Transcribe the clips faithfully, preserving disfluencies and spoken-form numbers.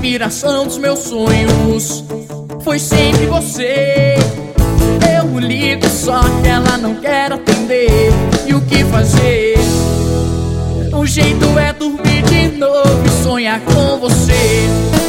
inspiração dos meus sonhos foi sempre você. Eu ligo só que ela não quer atender. E o que fazer? O jeito é dormir de novo e sonhar com você.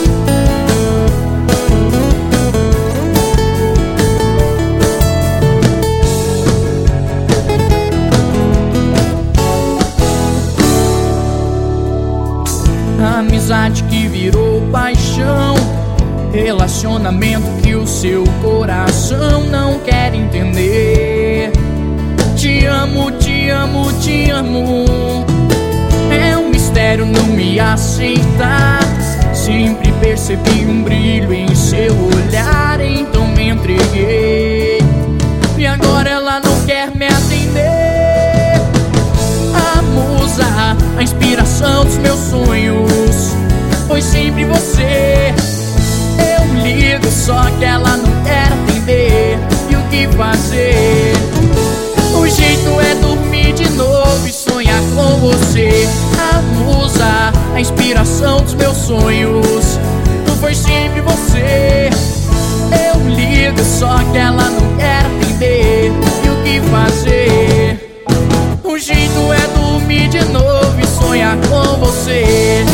Amizade que virou paixão, relacionamento que o seu coração não quer entender. Te amo, te amo, te amo. É um mistério não me aceitar. Sempre percebi um brilho em seu olhar, então me entreguei. E agora ela não quer me atender. A musa, a inspiração dos meus sonhos foi sempre você. Eu ligo só que ela não quer atender. E o que fazer? O jeito é dormir de novo e sonhar com você. A musa, a inspiração dos meus sonhos foi sempre você. Eu ligo só que ela não quer atender. E o que fazer? O jeito é dormir de novo e sonhar com você.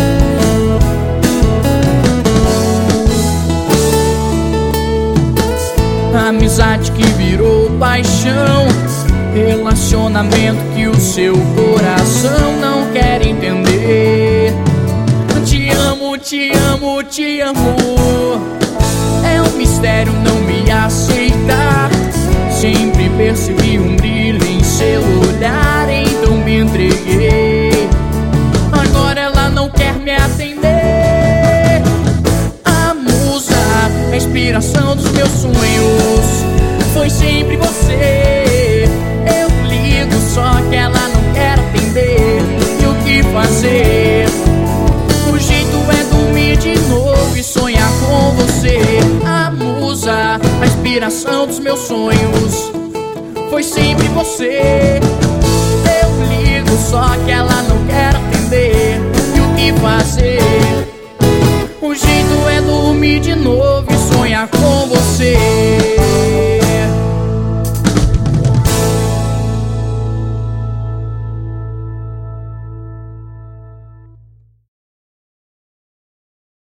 Amizade que virou paixão, relacionamento que o seu coração não quer entender. Te amo, te amo, te amo. É um mistério não me aceitar. Sempre percebi um brilho em seu olhar, então me entreguei. Agora ela não quer me atender. A musa, a inspiração dos meus sonhos foi sempre você. Eu ligo só que ela não quer atender. E o que fazer? O jeito é dormir de novo e sonhar com você. A musa, a inspiração dos meus sonhos foi sempre você. Eu ligo só que ela não quer atender. E o que fazer? O jeito é dormir de novo e sonhar com você.